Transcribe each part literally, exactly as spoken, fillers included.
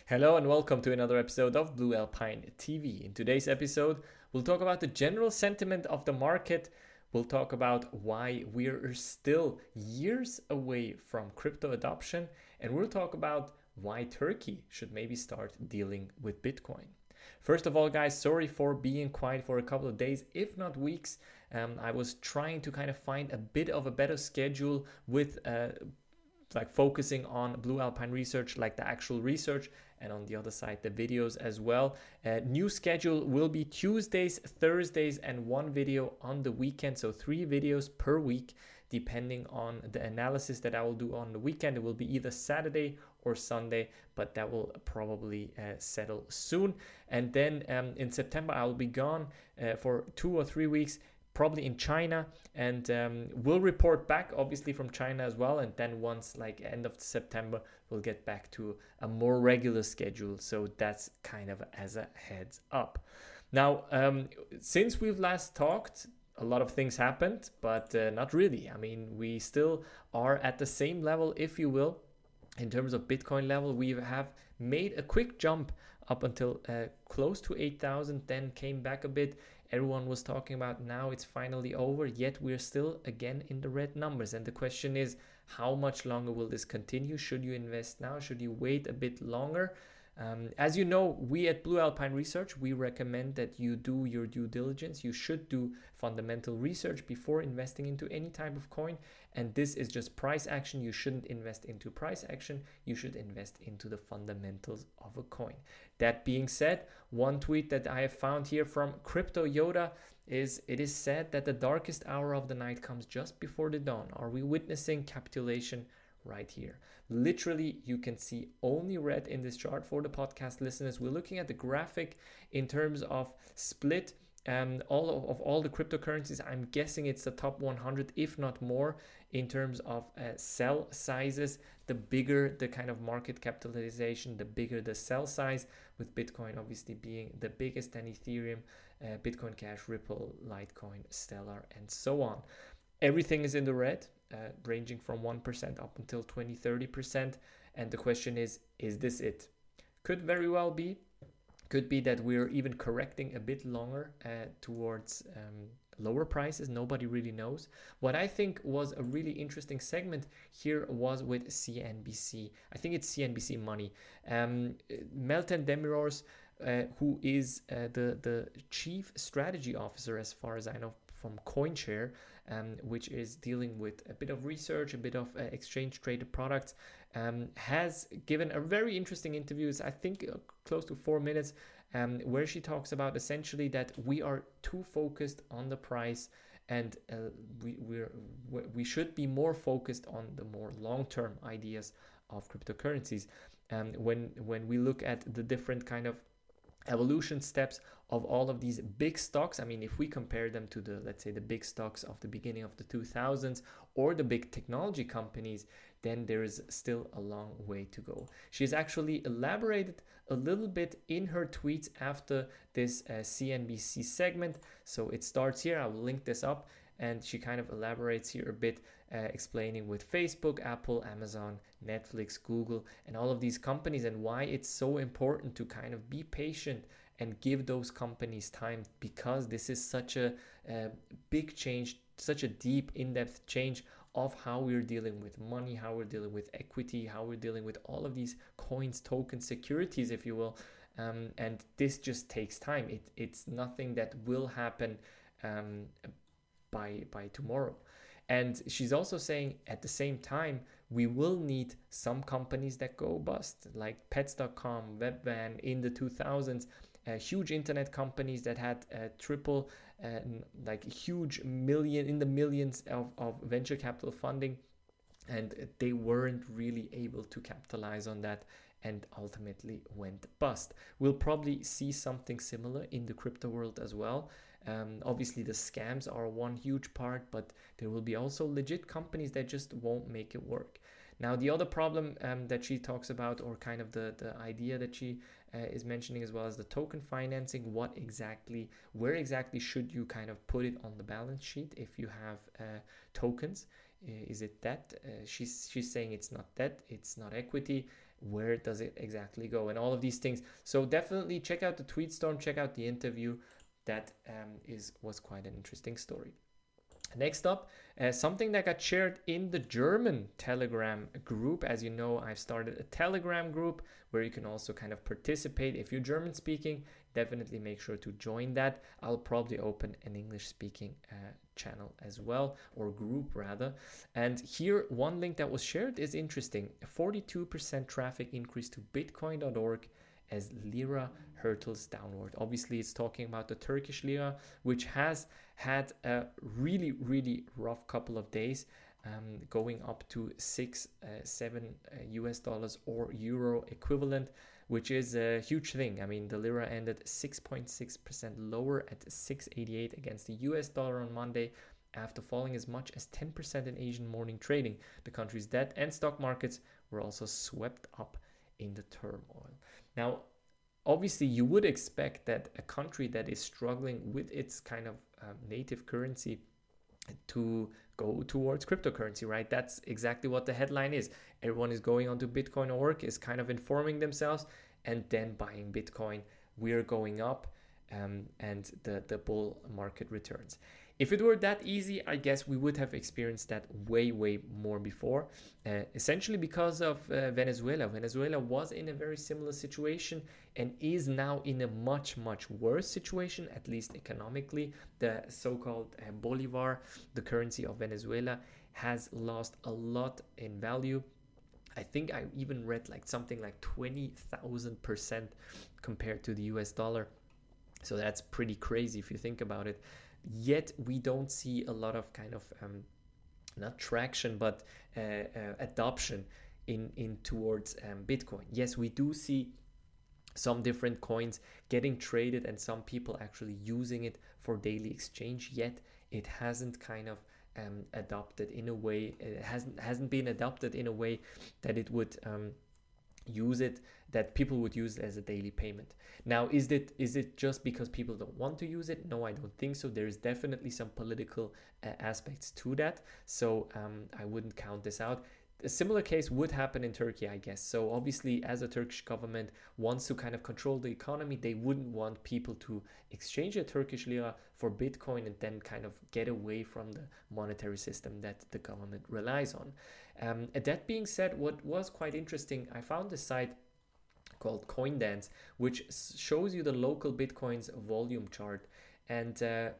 Hello and welcome to another episode of Blue Alpine T V. In today's episode, we'll talk about the general sentiment of the market. We'll talk about why we're still years away from crypto adoption, and we'll talk about why Turkey should maybe start dealing with Bitcoin. First of all, guys, sorry for being quiet for a couple of days, if not weeks. Um, I was trying to kind of find a bit of a better schedule with uh, like focusing on Blue Alpine research, like the actual research, and on the other side, the videos as well. Uh, new schedule will be Tuesdays, Thursdays, and one video on the weekend. So three videos per week, depending on the analysis that I will do on the weekend. It will be either Saturday or Sunday, but that will probably uh, settle soon. And then um, in September, I will be gone uh, for two or three weeks, probably in China, and um, we'll report back obviously from China as well. And then once like end of September, we'll get back to a more regular schedule. So that's kind of as a heads up. Now, um, since we've last talked, a lot of things happened, but uh, not really. I mean, we still are at the same level, if you will, in terms of Bitcoin level. We have made a quick jump up until uh, close to eight thousand, then came back a bit. Everyone was talking about now it's finally over, yet we're still again in the red numbers. And the question is, how much longer will this continue? Should you invest now? Should you wait a bit longer? Um, as you know, we at Blue Alpine Research, we recommend that you do your due diligence. You should do fundamental research before investing into any type of coin. And this is just price action. You shouldn't invest into price action. You should invest into the fundamentals of a coin. That being said, one tweet that I have found here from Crypto Yoda is, it is said that the darkest hour of the night comes just before the dawn. Are we witnessing capitulation right here? Literally, you can see only red in this chart. For the podcast listeners, we're looking at the graphic in terms of split um, all of, of all the cryptocurrencies. I'm guessing it's the top one hundred, if not more, in terms of uh, sell sizes. The bigger the kind of market capitalization, the bigger the sell size, with Bitcoin obviously being the biggest, and Ethereum, uh, Bitcoin Cash, Ripple, Litecoin, Stellar, and so on. Everything is in the red, uh, ranging from one percent up until twenty, thirty percent. And the question is, is this it? Could very well be. Could be that we're even correcting a bit longer uh, towards um, lower prices. Nobody really knows. What I think was a really interesting segment here was with C N B C. I think it's C N B C Money. Um, Meltem Demirors, uh, who is uh, the, the chief strategy officer, as far as I know, from CoinShare, um, which is dealing with a bit of research, a bit of uh, exchange traded products, um, has given a very interesting interview, I think uh, close to four minutes, um, where she talks about essentially that we are too focused on the price, and uh, we we're, we should be more focused on the more long-term ideas of cryptocurrencies. Um, when when we look at the different kind of evolution steps of all of these big stocks, I mean, if we compare them to the, let's say, the big stocks of the beginning of the two thousands or the big technology companies, then there is still a long way to go. She's actually elaborated a little bit in her tweets after this uh, C N B C segment. So it starts here. I will link this up. And she kind of elaborates here a bit, uh, explaining with Facebook, Apple, Amazon, Netflix, Google, and all of these companies, and why it's so important to kind of be patient and give those companies time, because this is such a, a big change, such a deep, in-depth change of how we're dealing with money, how we're dealing with equity, how we're dealing with all of these coins, tokens, securities, if you will. Um, and this just takes time. It, it's nothing that will happen um, by by tomorrow. And she's also saying at the same time, we will need some companies that go bust, like pets dot com, Webvan in the two thousands, uh, huge internet companies that had uh, triple, uh, like huge million, in the millions of, of venture capital funding, and they weren't really able to capitalize on that and ultimately went bust. We'll probably see something similar in the crypto world as well. Um, obviously, the scams are one huge part, but there will be also legit companies that just won't make it work. Now, the other problem um, that she talks about, or kind of the, the idea that she uh, is mentioning as well, as the token financing. What exactly, where exactly should you kind of put it on the balance sheet if you have uh, tokens? Uh, is it debt? Uh, she's, she's saying it's not debt, it's not equity. where does it exactly go, and all of these things. So definitely check out the tweet storm, check out the interview. That um, is was quite an interesting story. Next up, uh, something that got shared in the German Telegram group. As you know, I've started a Telegram group where you can also kind of participate. If you're German speaking, definitely make sure to join that. I'll probably open an English speaking uh, channel as well, or group rather. And here, one link that was shared is interesting. A forty-two percent traffic increase to bitcoin dot org as lira hurtles downward. Obviously, it's talking about the Turkish lira, which has had a really, really rough couple of days, um, going up to six, uh, seven uh, U S dollars or euro equivalent, which is a huge thing. I mean, the lira ended six point six percent lower at six eighty-eight against the U S dollar on Monday, after falling as much as ten percent in Asian morning trading. The country's debt and stock markets were also swept up in the turmoil. Now, obviously, you would expect that a country that is struggling with its kind of um, native currency to go towards cryptocurrency, right? That's exactly what the headline is. Everyone is going onto bitcoin dot org, is kind of informing themselves and then buying Bitcoin. We're going up, um, and the, the bull market returns. If it were that easy, I guess we would have experienced that way, way more before, uh, essentially because of uh, Venezuela. Venezuela was in a very similar situation and is now in a much, much worse situation, at least economically. The so-called uh, Bolivar, the currency of Venezuela, has lost a lot in value. I think I even read like something like twenty thousand percent compared to the U S dollar. So that's pretty crazy if you think about it. Yet we don't see a lot of kind of um, not traction, but uh, uh, adoption in in towards um, Bitcoin. Yes, we do see some different coins getting traded and some people actually using it for daily exchange. Yet it hasn't kind of um, adopted in a way. It hasn't hasn't been adopted in a way that it would um, use it, that people would use it as a daily payment. Now, is it is it just because people don't want to use it? No, I don't think so. There is definitely some political uh, aspects to that. So um, I wouldn't count this out. A similar case would happen in Turkey, I guess. So obviously, as a Turkish government wants to kind of control the economy, they wouldn't want people to exchange a Turkish lira for Bitcoin and then kind of get away from the monetary system that the government relies on. Um, that being said, what was quite interesting, I found a site called CoinDance, which shows you the local Bitcoin's volume chart. And uh,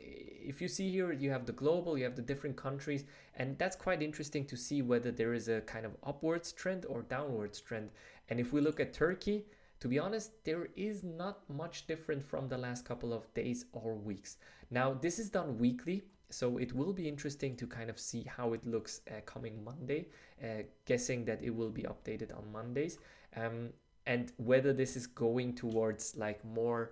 if you see here, you have the global, you have the different countries, and that's quite interesting to see whether there is a kind of upwards trend or downwards trend. And if we look at Turkey, to be honest, there is not much different from the last couple of days or weeks. Now, this is done weekly, so it will be interesting to kind of see how it looks uh, coming Monday, uh, guessing that it will be updated on Mondays, um, and whether this is going towards like more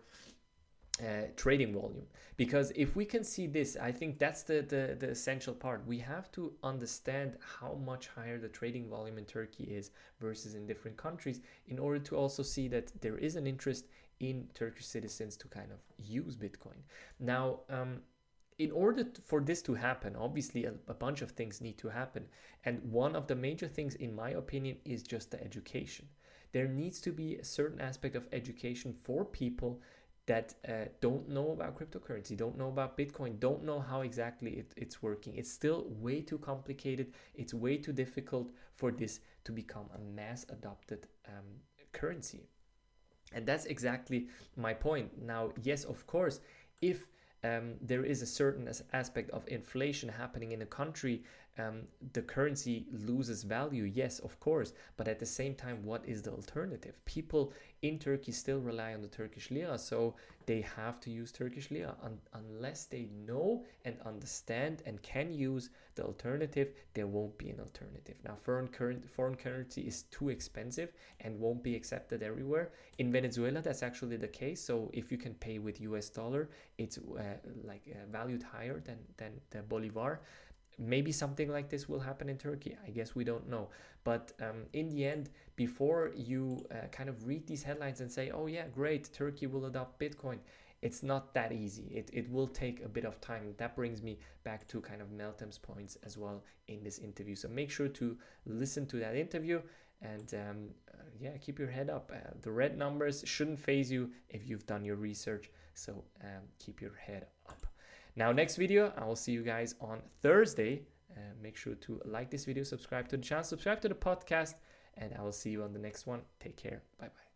uh, trading volume. Because if we can see this, I think that's the, the, the essential part. We have to understand how much higher the trading volume in Turkey is versus in different countries in order to also see that there is an interest in Turkish citizens to kind of use Bitcoin. Now, um, in order to, for this to happen, obviously a, a bunch of things need to happen. And one of the major things, in my opinion, is just the education. There needs to be a certain aspect of education for people that uh, don't know about cryptocurrency, don't know about Bitcoin, don't know how exactly it, it's working. It's still way too complicated. It's way too difficult for this to become a mass adopted um, currency. And that's exactly my point. Now, yes, of course, if um, there is a certain as aspect of inflation happening in a country, um, the currency loses value. Yes, of course. But at the same time, what is the alternative? People in Turkey still rely on the Turkish lira, so they have to use Turkish lira. Un unless they know and understand and can use the alternative, there won't be an alternative. Now, foreign, current, foreign currency is too expensive and won't be accepted everywhere. In Venezuela, that's actually the case. So if you can pay with U S dollar, it's uh, like uh, valued higher than, than the Bolivar. Maybe something like this will happen in Turkey. I guess we don't know. But um, in the end, before you uh, kind of read these headlines and say, oh yeah, great, Turkey will adopt Bitcoin, it's not that easy. It, it will take a bit of time. That brings me back to kind of Meltem's points as well in this interview. So make sure to listen to that interview And um, uh, yeah, keep your head up. Uh, the red numbers shouldn't phase you if you've done your research. So um, keep your head up. Now, next video, I will see you guys on Thursday. Uh, make sure to like this video, subscribe to the channel, subscribe to the podcast, and I will see you on the next one. Take care. Bye bye.